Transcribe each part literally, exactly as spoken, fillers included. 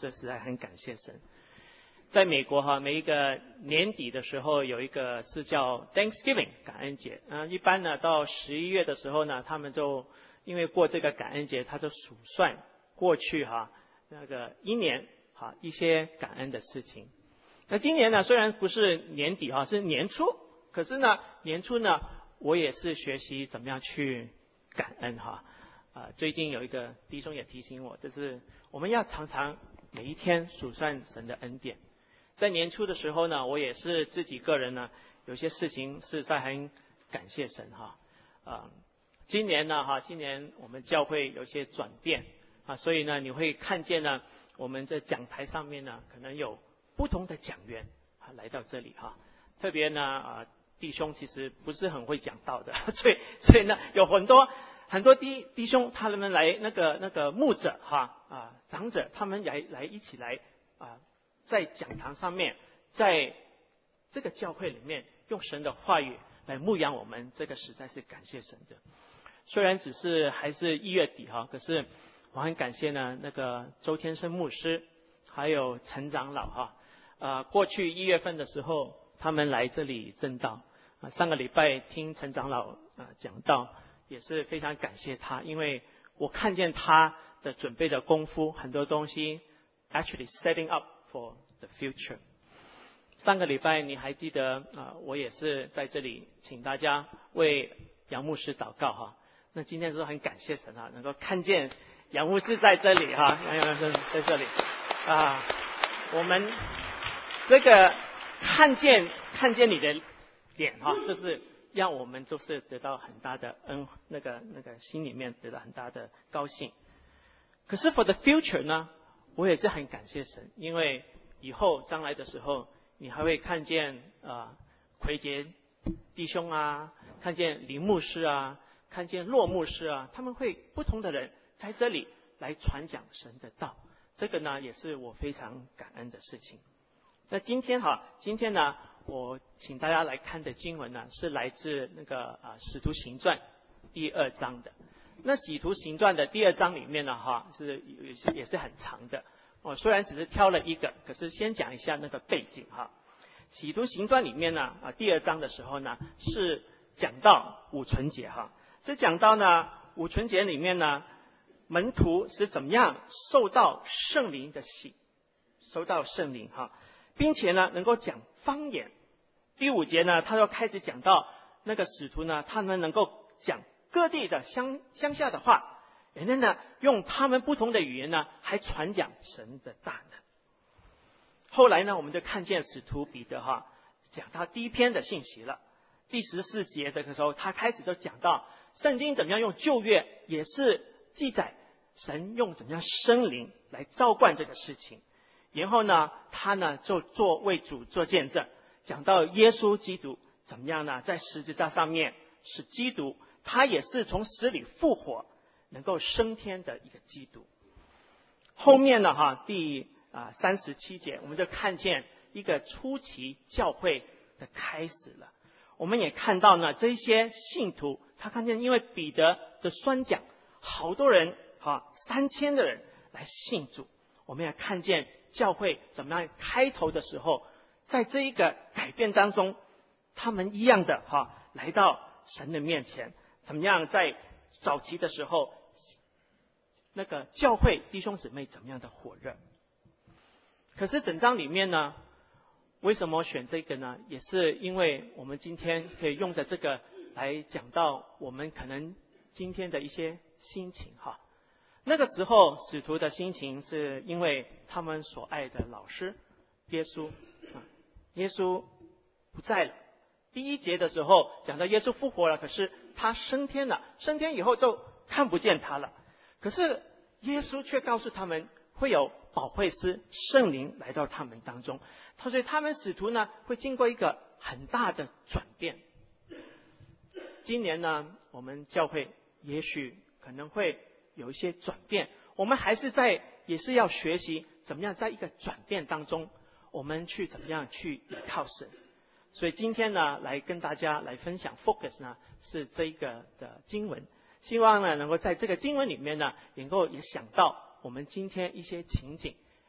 这实在很感谢神。在美国哈，每一个年底的时候有一个是叫 Thanksgiving 感恩节，啊，一般呢到十一月的时候呢，他们就因为过这个感恩节，他就数算过去哈那个一年哈一些感恩的事情。那今年呢，虽然不是年底哈，是年初，可是呢年初呢，我也是学习怎么样去感恩哈。啊，最近有一个弟兄也提醒我，就是我们要常常每一天数算神的恩典。在年初的时候呢，我也是自己个人呢，有些事情是在很感谢神哈。啊，今年呢哈，今年我们教会有些转变啊，所以呢你会看见呢，我们在讲台上面呢，可能有不同的讲员啊来到这里哈。特别呢啊，弟兄其实不是很会讲道的，所以所以呢有很多。很多弟弟兄他们来那个那个牧者哈啊长者，他们来来一起来啊，在讲堂上面，在这个教会里面用神的话语来牧养我们，这个实在是感谢神的。虽然只是还是一月底哈，可是我很感谢呢那个周天生牧师还有陈长老哈啊，过去一月份的时候他们来这里证道啊，上个礼拜听陈长老啊讲道。也是非常感谢他，因为我看见他的准备的功夫，很多东西 actually setting up for the future。上个礼拜你还记得啊、呃，我也是在这里请大家为杨牧师祷告哈。那今天是很感谢神啊，能够看见杨牧师在这里哈，杨牧师在这里啊，我们这个看见看见你的脸哈，这是。让我们就是得到很大的恩，那个那个心里面得到很大的高兴。可是 for the future 呢，我也是很感谢神，因为以后将来的时候，你还会看见啊、呃、奎杰弟兄啊，看见林牧师啊，看见骆牧师啊，他们会不同的人在这里来传讲神的道，这个呢也是我非常感恩的事情。那今天哈，今天呢，我请大家来看的经文呢，是来自那个啊《使徒行传》第二章的。那《使徒行传》的第二章里面呢，哈是也是也是很长的。我虽然只是挑了一个，可是先讲一下那个背景哈。《使徒行传》里面呢，啊第二章的时候呢，是讲到五旬节哈，是讲到呢五旬节里面呢，门徒是怎么样受到圣灵的洗，受到圣灵哈。并且呢，能够讲方言。第五节呢，他又开始讲到那个使徒呢，他们能够讲各地的乡乡下的话，然后呢，用他们不同的语言呢，还传讲神的大能。后来呢，我们就看见使徒彼得哈，讲到第一篇的信息了。第十四节这个时候，他开始就讲到圣经怎么样用旧约，也是记载神用怎么样生灵来浇灌这个事情。然后呢，他呢就做为主做见证，讲到耶稣基督怎么样呢，在十字架上面是基督，他也是从死里复活，能够升天的一个基督。后面呢，哈第啊三十七节，我们就看见一个初期教会的开始了。我们也看到呢，这些信徒，他看见因为彼得的宣讲，好多人哈三千的人来信主。我们也看见教会怎么样开头的时候，在这一个改变当中，他们一样的哈来到神的面前，怎么样在早期的时候，那个教会弟兄姊妹怎么样的火热。可是整章里面呢，为什么选这个呢？也是因为我们今天可以用着这个来讲到我们可能今天的一些心情哈。那个时候使徒的心情是因为他们所爱的老师耶稣啊，耶稣不在了。第一节的时候讲到耶稣复活了，可是他升天了，升天以后就看不见他了。可是耶稣却告诉他们会有保惠师圣灵来到他们当中，所以他们使徒呢会经过一个很大的转变。今年呢，我们教会也许可能会有一些转变，我们还是在也是要学习怎么样在一个转变当中，我们去怎么样去依靠神。所以今天呢，来跟大家来分享 focus 呢是这一个的经文，希望呢能够在这个经文里面呢，能够也想到我们今天一些情景。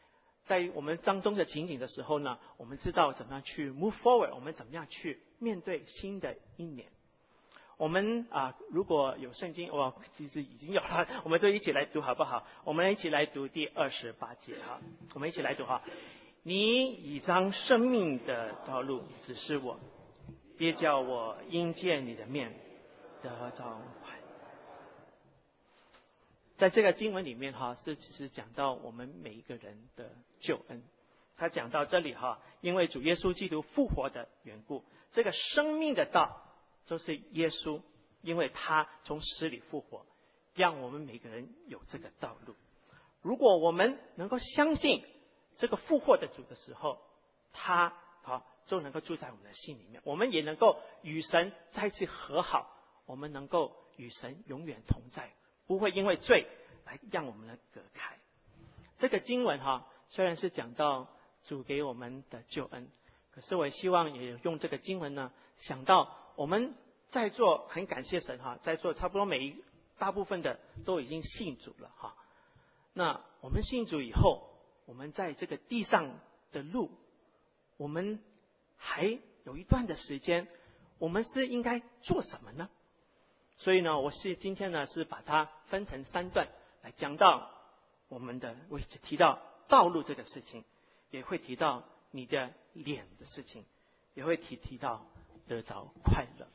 在我们当中的情景的时候呢，我们知道怎么样去 move forward， 我们怎么样去面对新的一年。我们啊，如果有圣经，我其实已经有了，我们就一起来读好不好？我们一起来读第二十八节哈，我们一起来读哈。你已将生命的道路指示我，别叫我因见你的面得着快乐。在这个经文里面哈，是其实讲到我们每一个人的救恩。他讲到这里哈，因为主耶稣基督复活的缘故，这个生命的道就是耶稣，因为他从死里复活，让我们每个人有这个道路。如果我们能够相信这个复活的主的时候，他好就能够住在我们的心里面，我们也能够与神再次和好，我们能够与神永远同在，不会因为罪来让我们来隔开。这个经文哈，虽然是讲到主给我们的救恩，可是我希望也用这个经文呢，想到我们在座很感谢神哈，在座差不多每一大部分的都已经信主了哈。那我们信主以后，我们在这个地上的路，我们还有一段的时间，我们是应该做什么呢？所以呢，我是今天呢是把它分成三段来讲到我们的，我提到道路这个事情，也会提到你的脸的事情，也会提提到得着快乐。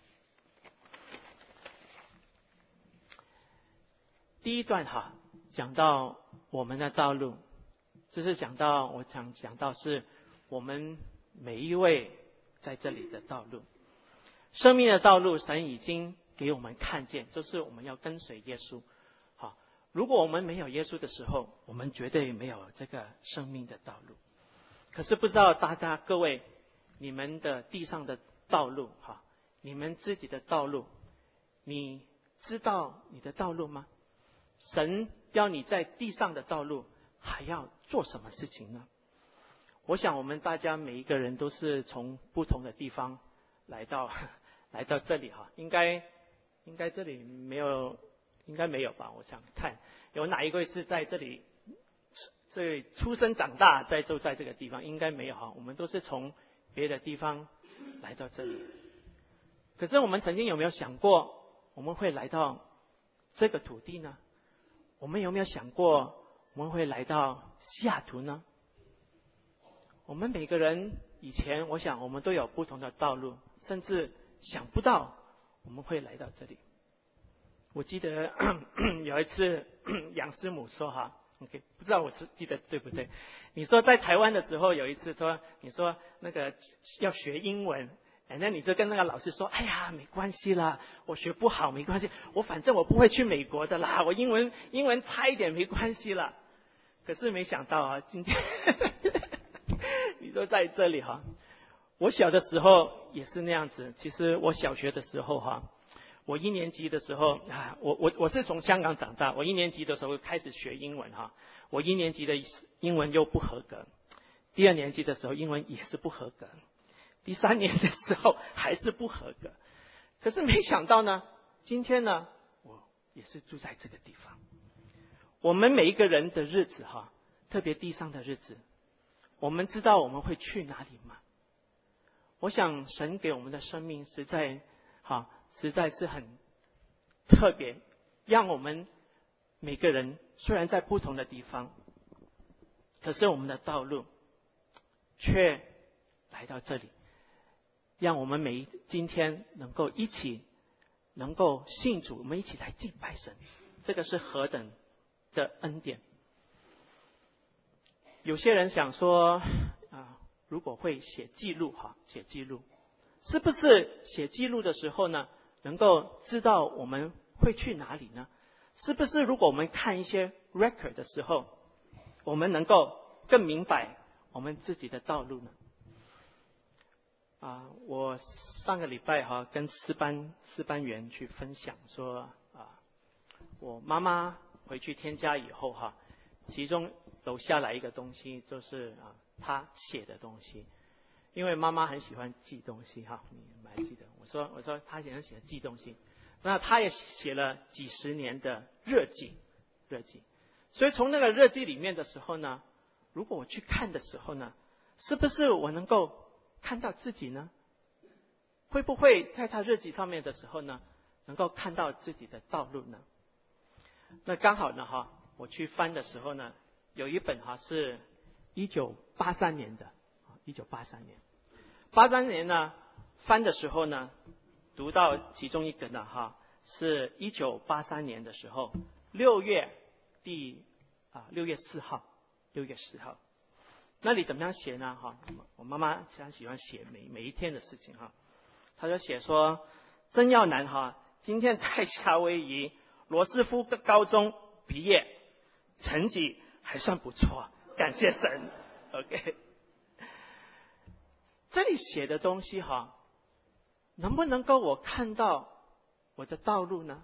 第一段哈，讲到我们的道路，这是讲到我想讲到是我们每一位在这里的道路，生命的道路，神已经给我们看见，就是我们要跟随耶稣。好，如果我们没有耶稣的时候，我们绝对没有这个生命的道路。可是不知道大家各位，你们的地上的道路哈，你们自己的道路，你知道你的道路吗？神要你在地上的道路还要做什么事情呢？我想我们大家每一个人都是从不同的地方来到来到这里哈，应该应该这里没有，应该没有吧？我想看有哪一位是在这里这里出生长大在住在这个地方，应该没有哈。我们都是从别的地方来到这里。可是我们曾经有没有想过，我们会来到这个土地呢？我们有没有想过我们会来到西雅图呢？我们每个人以前我想我们都有不同的道路，甚至想不到我们会来到这里。我记得有一次杨师母说哈 ，OK， 不知道我记得对不对？你说在台湾的时候有一次说，你说那个要学英文，那你就跟那个老师说，哎呀，没关系啦，我学不好没关系，我反正我不会去美国的啦，我英文英文差一点没关系啦。可是没想到啊，今天你都在这里哈。我小的时候也是那样子，其实我小学的时候哈，我一年级的时候啊，我我我是从香港长大，我一年级的时候开始学英文哈，我一年级的英文又不合格，第二年级的时候英文也是不合格，第三年的时候还是不合格。可是没想到呢，今天呢，我也是住在这个地方。我们每一个人的日子哈，特别地上的日子，我们知道我们会去哪里吗？我想神给我们的生命实在哈，实在是很特别，让我们每个人虽然在不同的地方，可是我们的道路却来到这里，让我们每一今天能够一起能够信主，我们一起来敬拜神，这个是何等的恩典。有些人想说啊，如果会写记录哈，写记录是不是写记录的时候呢，能够知道我们会去哪里呢？是不是如果我们看一些 record 的时候，我们能够更明白我们自己的道路呢？啊，我上个礼拜哈跟师班师班员去分享说啊，我妈妈回去添加以后哈，其中留下来一个东西，就是啊她写的东西，因为妈妈很喜欢记东西哈，你们还记得？我说我说她很喜欢记东西，那她也写了几十年的日记，日记。所以从那个日记里面的时候呢， 如果我去看的时候呢，是不是我能够看到自己呢？会不会在他日记上面的时候呢，能够看到自己的道路呢？那刚好呢哈，我去翻的时候呢，有一本哈是一九八三年的，一九八三年，八三年呢翻的时候呢，读到其中一个呢哈，是一九八三年的时候六月第啊六月四号，六月四号，那里怎么样写呢哈？我妈妈非常喜欢写每每一天的事情哈，她就写说曾耀南哈，今天在夏威夷罗斯福高中毕业，成绩还算不错，感谢神。OK， 这里写的东西哈，能不能够我看到我的道路呢？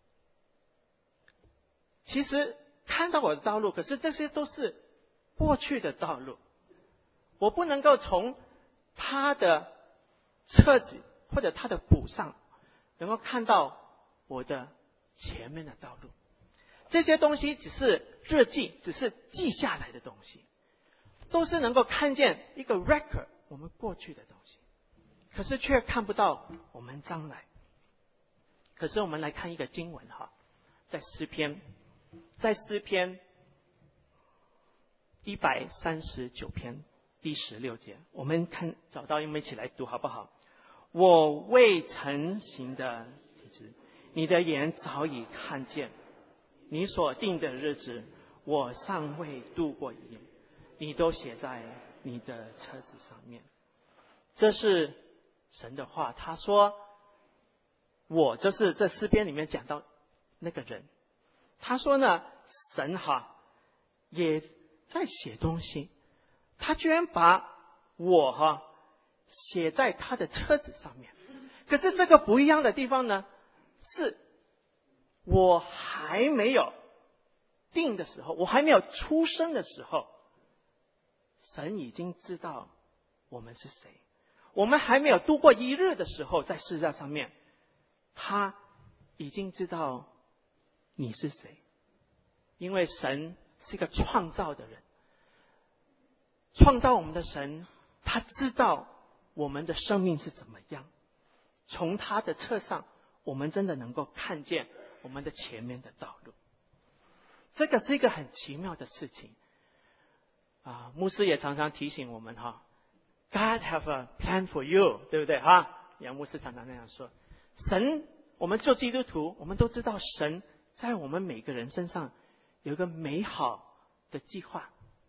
其实看到我的道路，可是这些都是过去的道路，我不能够从他的册子或者他的簿上能够看到我的前面的道路。这些东西只是日记，只是记下来的东西，都是能够看见一个 record 我们过去的东西，可是却看不到我们将来。可是我们来看一个经文哈，在诗篇，在诗篇一百三十九篇第十六节，我们看找到，我们一起来读好不好？我未成形的体质，你的眼早已看见；你所定的日子，我尚未度过一夜，你都写在你的册子上面。这是神的话，他说我就是这诗篇里面讲到那个人，他说呢，神哈也在写东西，他居然把我哈写在他的册子上面。可是这个不一样的地方呢，是我还没有定的时候，我还没有出生的时候，神已经知道我们是谁。我们还没有度过一日的时候，在世界上面，他已经知道你是谁。因为神是一个创造的人，创造我们的神，他知道我们的生命是怎么样。从他的册上，我们真的能够看见我们的前面的道路。这个是一个很奇妙的事情啊！牧师也常常提醒我们哈 ，God have a plan for you， 对不对哈？杨牧师常常那样说。神，我们做基督徒，我们都知道神在我们每个人身上有一个美好的计划。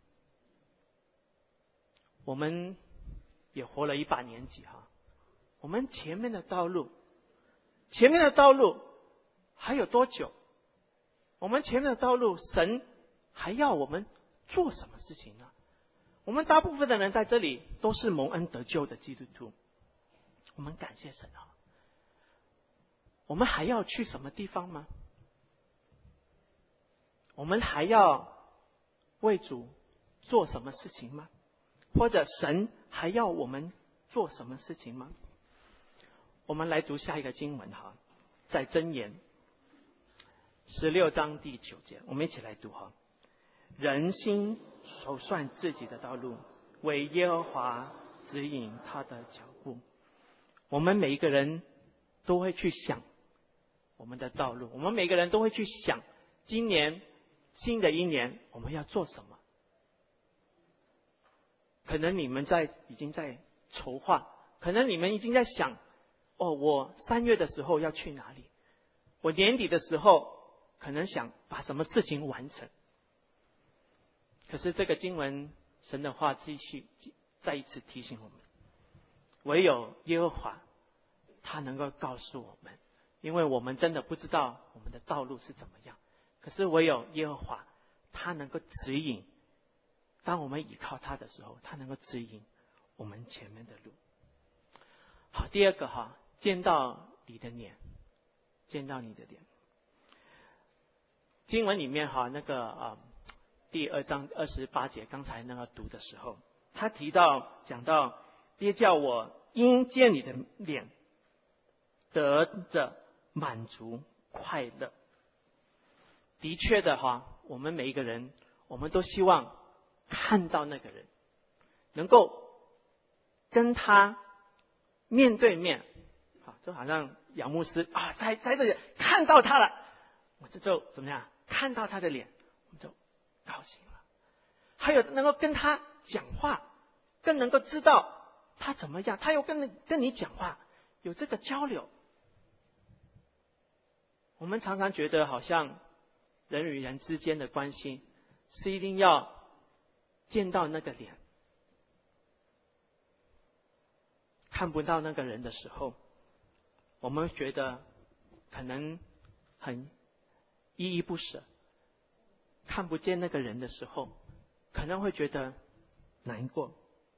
我们也活了一把年纪哈，我们前面的道路，前面的道路还有多久？我们前面的道路，神还要我们做什么事情呢？我们大部分的人在这里都是蒙恩得救的基督徒，我们感谢神啊！我们还要去什么地方吗？我们还要为主做什么事情吗？或者神还要我们做什么事情吗？我们来读下一个经文哈，在箴言十六章第九节，我们一起来读哈。人心手算自己的道路，为耶和华指引他的脚步。我们每一个人都会去想我们的道路，我们每个人都会去想今年新的一年我们要做什么。可能你们在已经在筹划，可能你们已经在想，哦，我三月的时候要去哪里？我年底的时候可能想把什么事情完成。可是这个经文神的话继续再一次提醒我们，唯有耶和华他能够告诉我们，因为我们真的不知道我们的道路是怎么样，可是唯有耶和华他能够指引，当我们依靠他的时候，他能够指引我们前面的路。好，第二个哈，见到你的脸，见到你的脸。经文里面哈，那个啊、呃、第二章二十八节，刚才那个读的时候，他提到讲到，别叫我因见你的脸得着满足快乐。的确的哈，我们每一个人，我们都希望看到那个人，能够跟他面对面，啊，就好像杨牧师啊，在在这里看到他了，我这就怎么样？看到他的脸，我们就高兴了。还有能够跟他讲话，更能够知道他怎么样，他又跟跟你讲话，有这个交流。我们常常觉得好像人与人之间的关系是一定要见到那个脸，看不到那个人的时候，我们觉得可能很依依不舍，看不见那个人的时候，可能会觉得难过。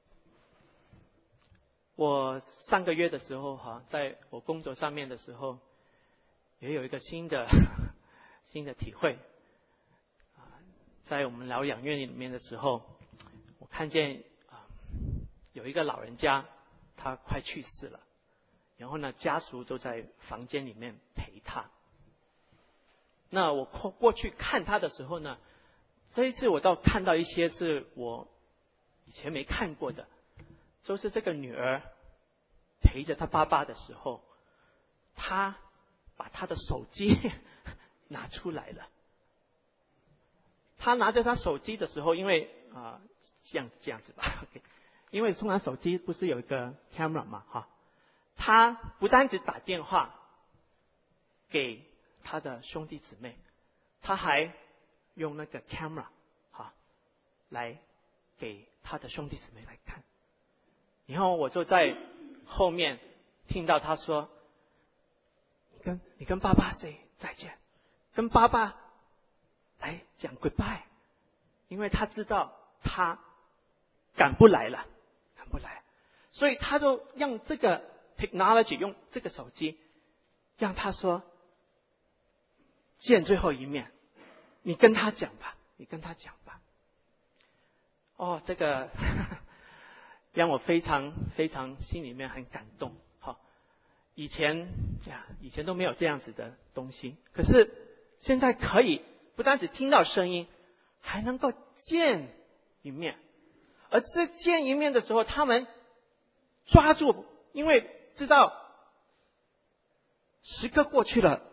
我上个月的时候哈，在我工作上面的时候，也有一个新的新的体会。在我们疗养院里面的时候，我看见啊有一个老人家，他快去世了，然后呢，家属都在房间里面陪他。那我过过去看他的时候呢，这一次我倒看到一些是我以前没看过的，就是这个女儿陪着他爸爸的时候，他把他的手机拿出来了。他拿着他手机的时候，因为啊、呃、这样这样子吧 ，OK， 因为通常手机不是有一个 camera 嘛，哈，他不单只打电话给他的兄弟姊妹，他还用那个 camera 哈来给他的兄弟姊妹来看。然后我就在后面听到他说：“你跟你跟爸爸 say 再见，跟爸爸来讲 goodbye， 因为他知道他赶不来了，赶不来，所以他就用这个 technology， 用这个手机，让他说见最后一面，你跟他讲吧，你跟他讲吧。”哦，这个让我非常非常心里面很感动。好，以前呀，以前都没有这样子的东西，可是现在可以。不单只听到声音，还能够见一面。而这见一面的时候，他们抓住，因为知道时刻过去了，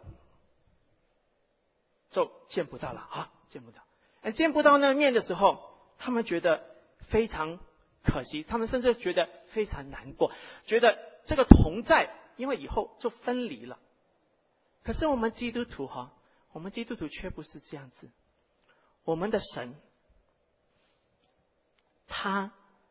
就见不到了啊，见不到。而见不到那面的时候，他们觉得非常可惜，他们甚至觉得非常难过，觉得这个同在，因为以后就分离了。可是我们基督徒哈。我们基督徒却不是这样子，我们的神，他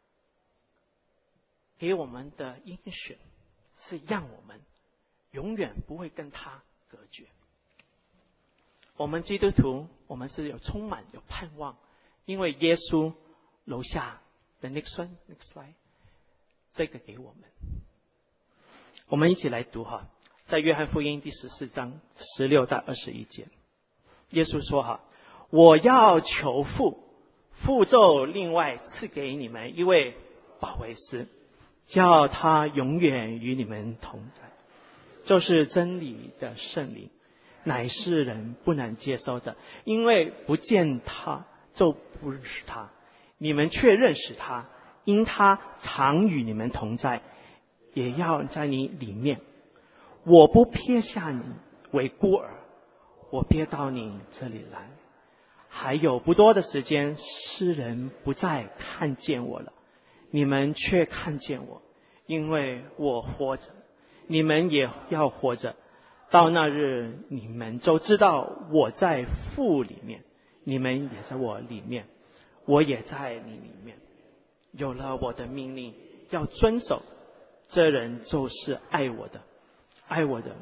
给我们的应许是让我们永远不会跟他隔绝。我们基督徒，我们是有充满有盼望，因为耶稣楼下的 next one next slide 这个给我们。我们一起来读哈。在约翰福音第十四章十六到二十一节，耶稣说哈：“我要求父，父就另外赐给你们一位保惠师，叫他永远与你们同在，就是真理的圣灵，乃是人不能接受的，因为不见他就不认识他，你们却认识他，因他常与你们同在，也要在你里面。我不撇下你为孤儿，我憋到你这里来。还有不多的时间，世人不再看见我了，你们却看见我，因为我活着，你们也要活着。到那日，你们就知道我在父里面，你们也在我里面，我也在你里面。有了我的命令要遵守，这人就是爱我的。爱我的，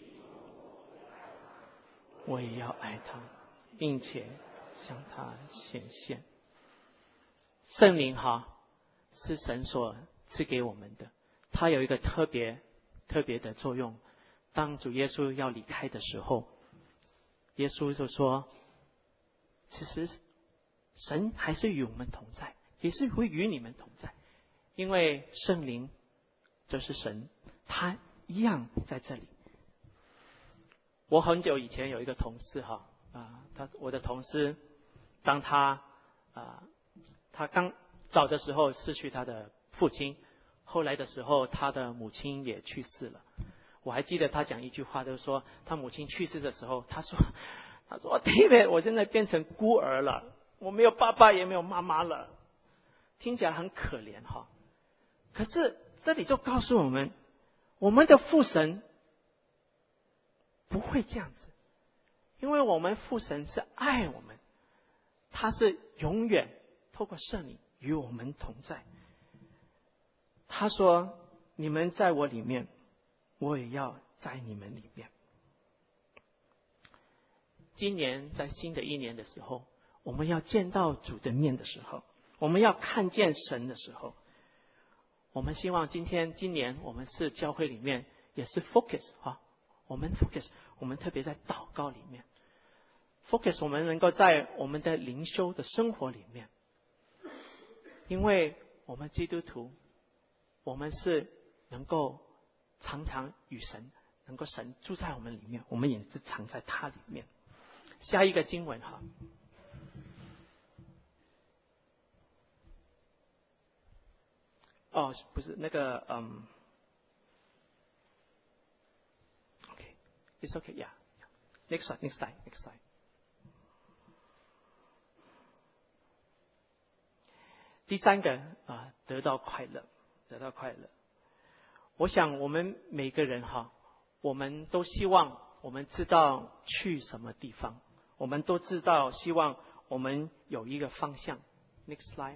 我也要爱他，并且向他显现。圣灵哈是神所赐给我们的，它有一个特别特别的作用。当主耶稣要离开的时候，耶稣就说：“其实神还是与我们同在，也是会与你们同在，因为圣灵就是神，他一样在这里。”我很久以前有一个同事哈啊，他我的同事，当他啊他刚早的时候失去他的父亲，后来的时候他的母亲也去世了。我还记得他讲一句话，就是说他母亲去世的时候，他说他说 David 我现在变成孤儿了，我没有爸爸也没有妈妈了，听起来很可怜哈。可是这里就告诉我们，我们的父神不会这样子，因为我们父神是爱我们，他是永远透过圣灵与我们同在。他说你们在我里面，我也要在你们里面。今年在新的一年的时候，我们要见到主的面的时候，我们要看见神的时候，我们希望今天今年我们是教会里面也是 focus 啊，我们 focus 我们特别在祷告里面 focus 我们能够在我们的灵修的生活里面，因为我们基督徒我们是能够常常与神能够神住在我们里面，我们也是藏在他里面。下一个经文哈，哦，不是那个嗯 ，OK，it's okay, yeah. Next slide, next slide, next slide. 第三个啊，得到快乐，得到快乐。我想我们每个人哈，我们都希望我们知道去什么地方，我们都知道希望我们有一个方向。Next slide。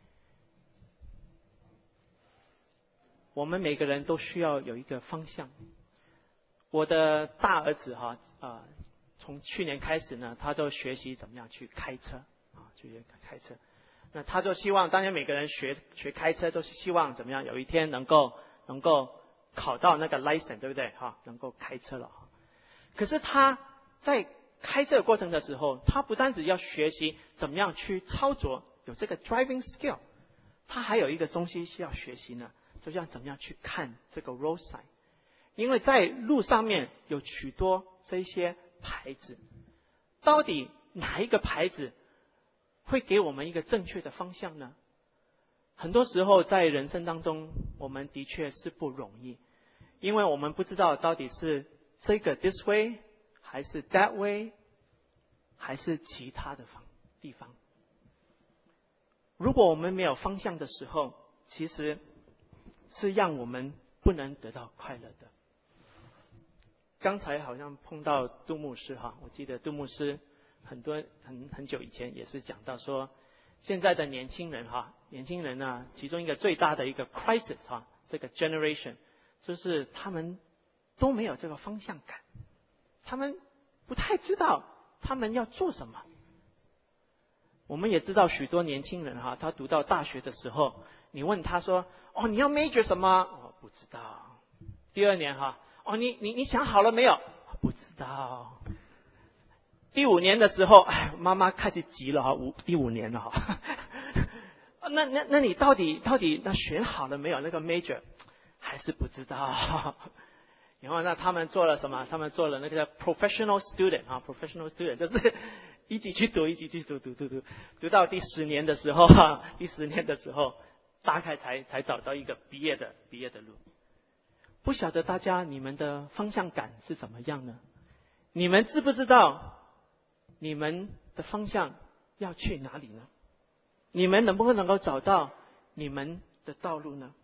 我们每个人都需要有一个方向。我的大儿子哈啊，从去年开始呢，他就学习怎么样去开车啊，去开车。那他就希望，当然每个人学学开车都是希望怎么样，有一天能够能够考到那个 license， 对不对哈？能够开车了。可是他在开车的过程的时候，他不单只要学习怎么样去操作，有这个 driving skill， 他还有一个东西需要学习呢，就要怎么样去看这个 road sign， 因为在路上面有许多这些牌子，到底哪一个牌子会给我们一个正确的方向呢？很多时候在人生当中，我们的确是不容易，因为我们不知道到底是这个 this way 还是 that way 还是其他的方地方。如果我们没有方向的时候，其实是让我们不能得到快乐的。刚才好像碰到杜牧师哈，我记得杜牧师很多很很久以前也是讲到说，现在的年轻人哈，年轻人呢，其中一个最大的一个 crisis 哈，这个 generation 就是他们都没有这个方向感，他们不太知道他们要做什么。我们也知道许多年轻人哈，他读到大学的时候，你问他说，哦，你要 major 什么？哦，不知道。第二年哈，哦，你你你想好了没有？不知道。第五年的时候，哎，妈妈开始急了哈，五第五年了哈。那那那你到底到底那选好了没有？那个 major 还是不知道。然后那他们做了什么？他们做了那个叫 professional student 啊 ，professional student 就是一起去读，一起去读，读读读，读到第十年的时候哈，第十年的时候，大概才才找到一个毕业的毕业的路。不晓得大家你们的方向感是怎么样呢？你们知不知道你们的方向要去哪里呢？你们能不能够找到你们的道路呢？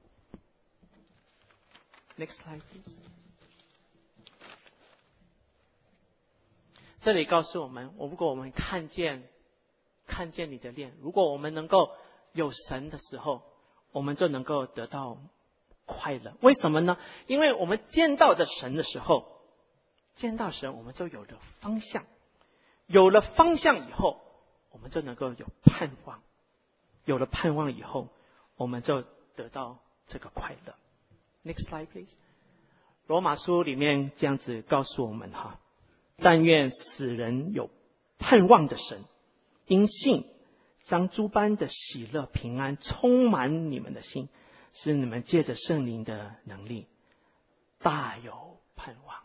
Next slide, please. 这里告诉我们，如果我们看见看见你的脸，如果我们能够有神的时候，我们就能够得到快乐。为什么呢？因为我们见到的神的时候，见到神我们就有了方向，有了方向以后，我们就能够有盼望，有了盼望以后，我们就得到这个快乐。Next slide, please. 罗马书里面这样子告诉我们哈，但愿使人有盼望的神，因信将诸般的喜乐平安充满你们的心，使你们借着圣灵的能力大有盼望。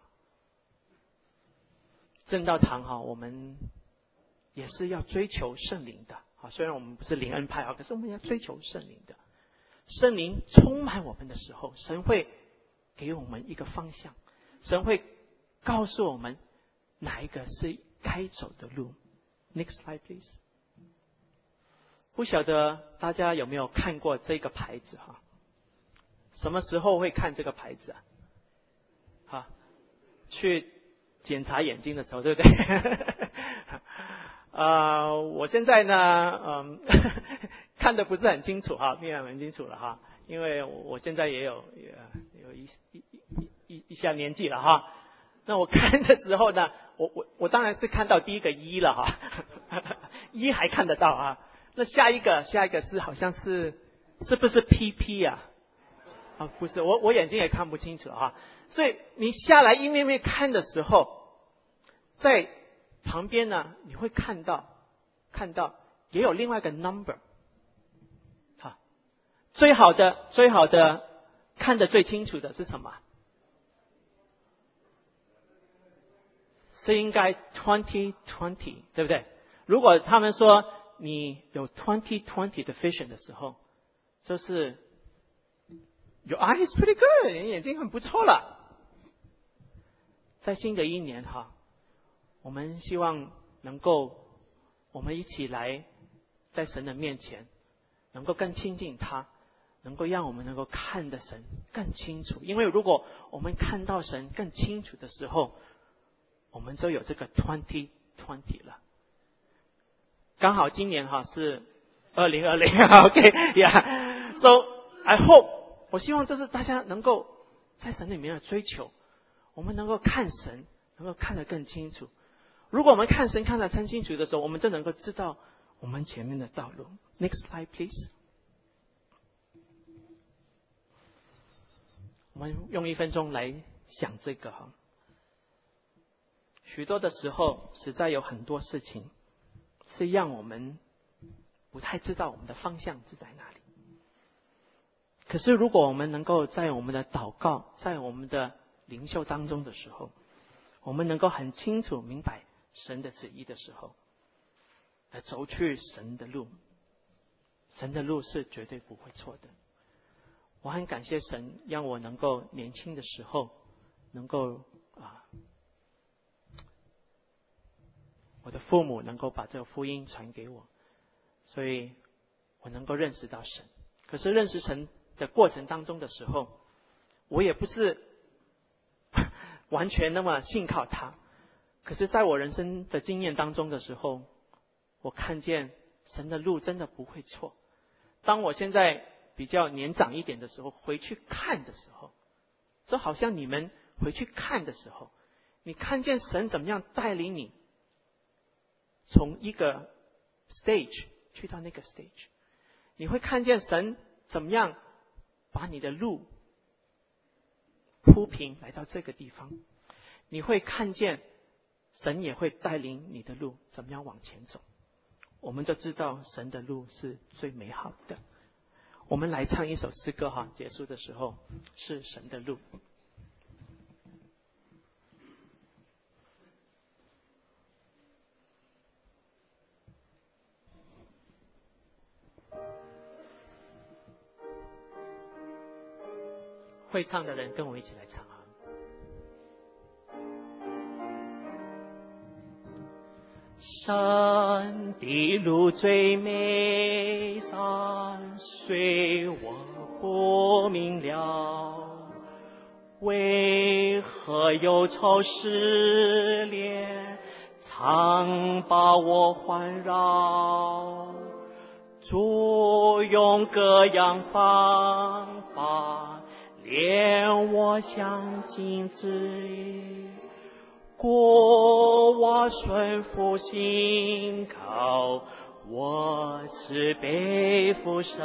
正道堂哈，我们也是要追求圣灵的啊，虽然我们不是灵恩派啊，可是我们要追求圣灵的。圣灵充满我们的时候，神会给我们一个方向，神会告诉我们哪一个是该走的路。Next slide, please。不晓得大家有没有看过这个牌子哈？什么时候会看这个牌子啊？哈，去检查眼睛的时候，对不对？呃，我现在呢，嗯，看得不是很清楚哈，没有很清楚了哈，因为我现在也有有有一一一一下年纪了哈。那我看的时候呢，我我我当然是看到第一个一了哈，一还看得到啊。那下一个下一个是好像是是不是 P P 啊？啊，不是，我我眼睛也看不清楚啊。所以你下来一面面看的时候，在旁边呢，你会看到看到也有另外一个 number。好，最好的最好的看得最清楚的是什么？是应该 twenty twenty， 对不对？如果他们说你有 twenty twenty 的 vision 的时候，就是 your eye is pretty good， 你眼睛很不错了。在新的一年哈，我们希望能够我们一起来在神的面前能够更亲近他，能够让我们能够看得神更清楚。因为如果我们看到神更清楚的时候，我们就有这个 twenty twenty 了。刚好今年哈是二零二零 OK yeah so I hope 我希望这是大家能够在神里面的追求，我们能够看神能够看得更清楚。如果我们看神看得更清楚的时候，我们就能够知道我们前面的道路。 Next slide please。 我们用一分钟来想这个哈。许多的时候实在有很多事情是让我们不太知道我们的方向是在哪里。可是如果我们能够在我们的祷告，在我们的灵修当中的时候，我们能够很清楚明白神的旨意的时候，来走去神的路，神的路是绝对不会错的。我很感谢神让我能够年轻的时候能够啊，我的父母能够把这个福音传给我，所以我能够认识到神。可是认识神的过程当中的时候，我也不是完全那么信靠他。可是在我人生的经验当中的时候，我看见神的路真的不会错。当我现在比较年长一点的时候，回去看的时候，就好像你们回去看的时候，你看见神怎么样带领你从一个 stage 去到那个 stage， 你会看见神怎么样把你的路铺平来到这个地方，你会看见神也会带领你的路怎么样往前走。我们就知道神的路是最美好的。我们来唱一首诗歌哈，结束的时候是神的路。会唱的人跟我一起来唱啊！山的路最美，山水我不明了，为何忧愁失恋常把我环绕？主用各样方法连我向近之意，故我顺服信靠，我只背负神。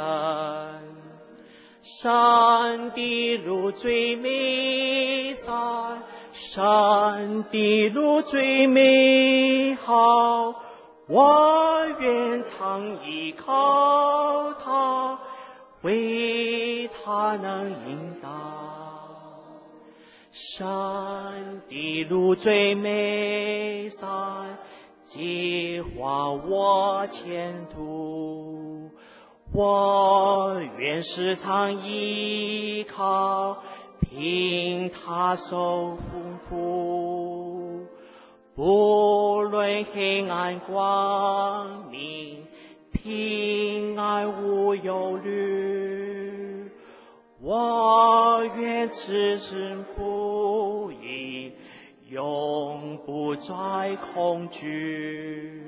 山的路最美，山山的路最美好，我愿常依靠它，为它能引导。山的路最美，山计划我前途。我愿时常依靠，凭他手丰富，不论黑暗光明，平安无忧虑。我愿此生福音，永不再恐惧。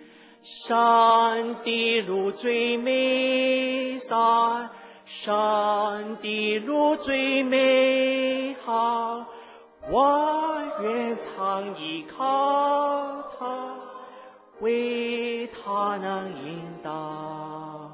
上帝路最美善，上帝路最美好，我愿常依靠他，为他能引导。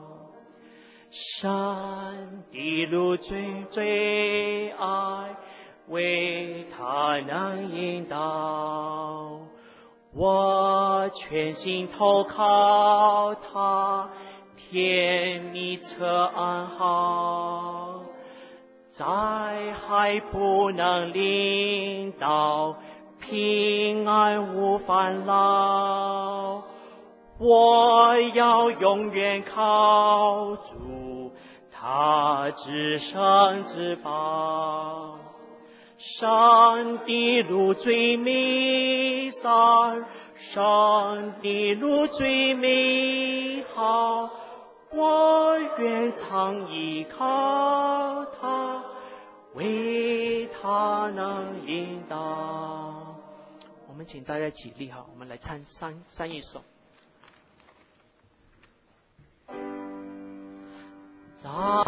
上帝路最最爱，为他能引导。我全心投靠他，甜蜜侧安好，灾害不能临到，平安无烦恼。我要永远靠主，他至圣至宝。上帝路最美善，上帝路最美好，我愿常依靠他，为他能引导。我们请大家起立哈，我们来唱三三一首。